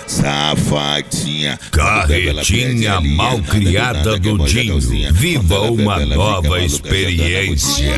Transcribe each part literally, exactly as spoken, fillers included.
Safadinha, carretinha malcriada do Dinho. Viva uma nova experiência.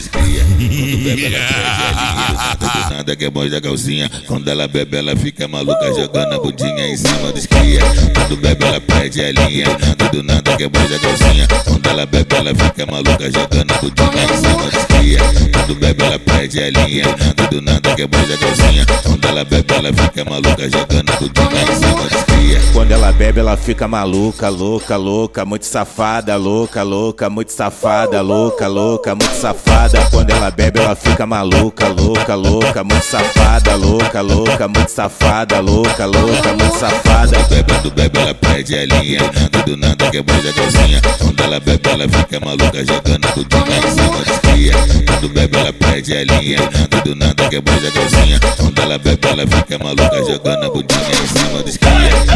Do nada que é bom da calcinha. Quando ela bebe, ela fica maluca, jogando a budinha em cima dos cria. Quando bebe, ela perde a linha. Do nada que é bom da calcinha. Quando ela bebe, ela fica maluca, jogando a budinha em cima dos cria. Quando bebe, ela perde a linha. Do nada que é bom da calcinha. Quando ela bebe, ela fica maluca, jogando a budinha em cima dos cria. Quando ela bebe, ela fica maluca, louca, louca, muito safada, louca, louca, muito safada, louca, louca, muito safada. Quando ela bebe, ela fica maluca, louca, louca, muito safada, louca, louca, muito safada, louca, louca, muito safada. Quando bebe, ela perde a linha. Do nada que é boa da calcinha. Quando ela bebe, ela fica maluca, jogando a budinha em cima dos cria. Quando bebe, ela perde a linha. Do nada que é boa da calcinha. Quando ela bebe, ela fica maluca, jogando a budinha em cima dos cria.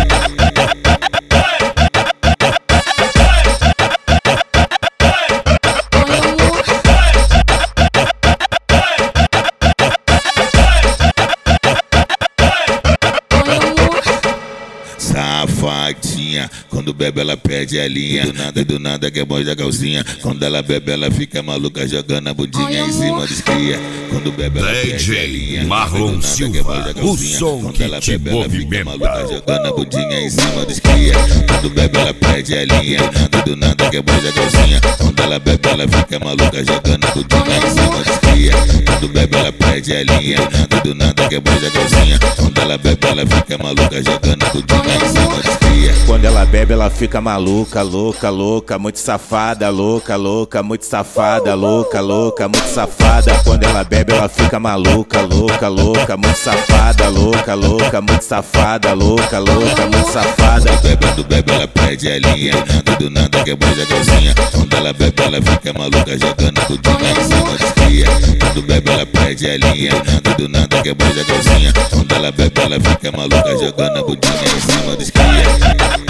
Safadinha, quando bebe ela perde a linha. Do nada, do nada que é bom da calcinha. Quando ela bebe ela fica maluca, jogando a budinha em cima dos cria. Quando bebe ela perde a linha. Marlon Silva, o som que te movimenta. Maluca, jogando a budinha em cima dos cria. Quando bebe ela perde a linha. Do nada que é bom da calcinha. Quando ela bebe ela fica maluca, jogando a budinha em cima dos cria. Quando bebe ela perde a linha. Do nada que é bom da calcinha. Quando ela bebe ela fica maluca, jogando a budinha em cima dos cria. Quando ela bebe, ela fica maluca, louca, louca, muito safada, louca, louca, muito safada, louca, louca, muito safada. Quando ela bebe, ela fica maluca, louca, louca, muito safada, louca, louca, muito safada, louca, louca, muito safada. Quando bebe, ela perde a linha. Do nada que é boa da calcinha. Quando ela bebe, ela fica maluca, jogando a budinha em cima dos cria. Quando bebe, ela perde a linha. Do nada que é boa da calcinha. Quando ela bebe, ela fica maluca, jogando a budinha em cima dos cria.